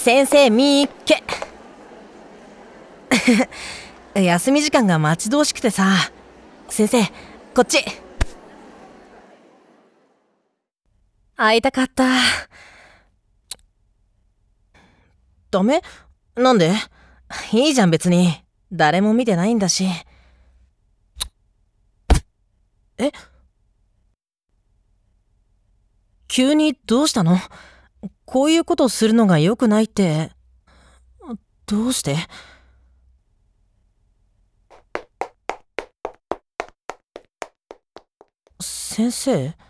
先生みーっけ休み時間が待ち遠しくてさ。先生、こっち。会いたかった。ダメ？なんで？いいじゃん別に。誰も見てないんだし。え？急にどうしたの？こういうことするのが良くないって。どうして？先生？